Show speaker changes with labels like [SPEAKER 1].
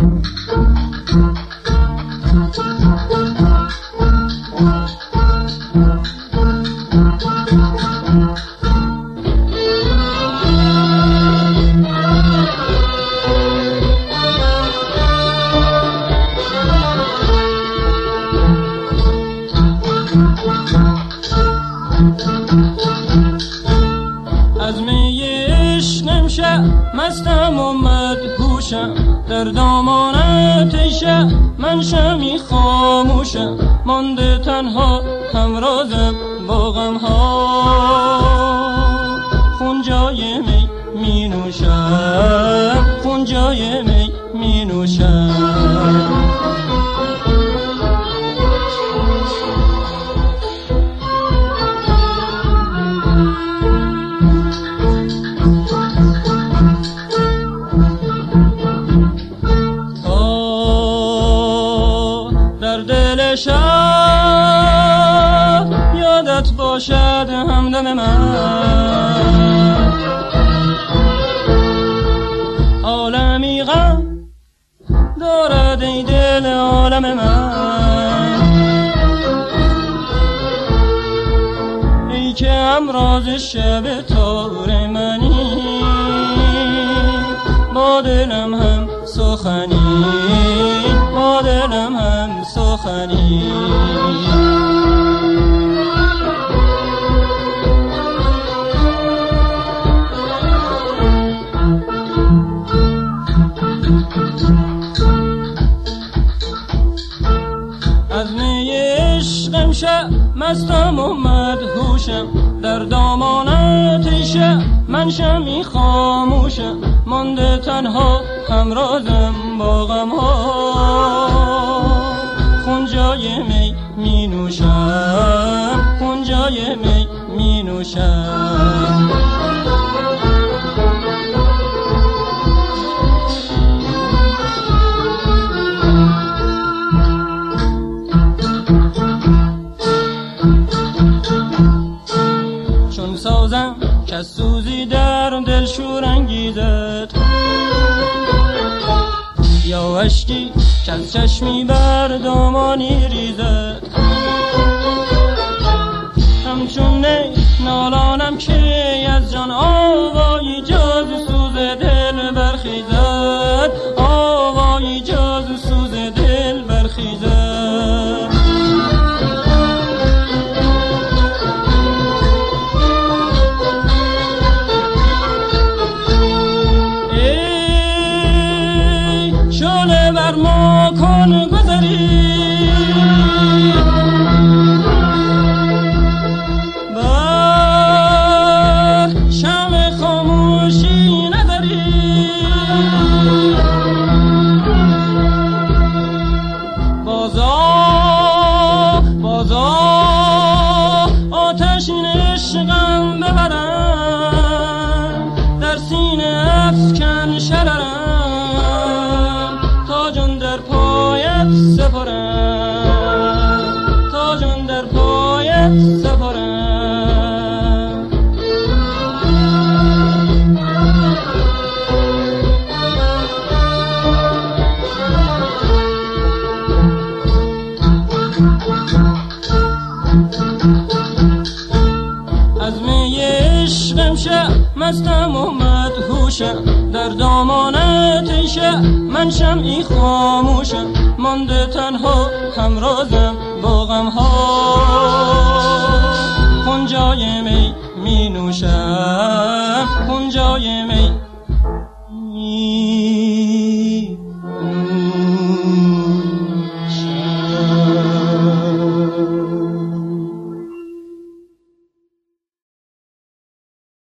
[SPEAKER 1] مستم و مدهوشم، در دامانت شه من شمی خاموشم، مانده تنها همرازم با غم ها. خونجای می می نوشم، خونجای می می نوشم. شب یادت باشد همدم من، عالمی غم دارد ای دل عالم من، ای که امراض شب تار منی، با دلم هم سخنی، با دلم هم سخنی. از می عشقم شه مستم و مدهوشم، در دامانت شه من شمی خاموشم، مانده تنها همرازم با غم ها. خونجای می می نوشم، خونجای می می نوشم. چون سازم که سوزی در دل شور انگیزد، یا اشکی که از چشمی بر دامانی ریزد، همچون نی نالانم که از جان آوایی جاز سوز دل برخیزد، آوایی جاز سوز دل برخیزد. شعله بر ما کن گذری، بر شمع خاموشی نداری، بازا آتشین عشقم ببرم، در سینه افکن شررم، تا جان در پایت سپارم، تا جان در پایت سپارم. از می عشقم شه مستم و مدهوشم، در دامانت شه من شمعی خاموشم، مانده تنها همرازم با غم ها. خونجای می می نوشم، خونجای می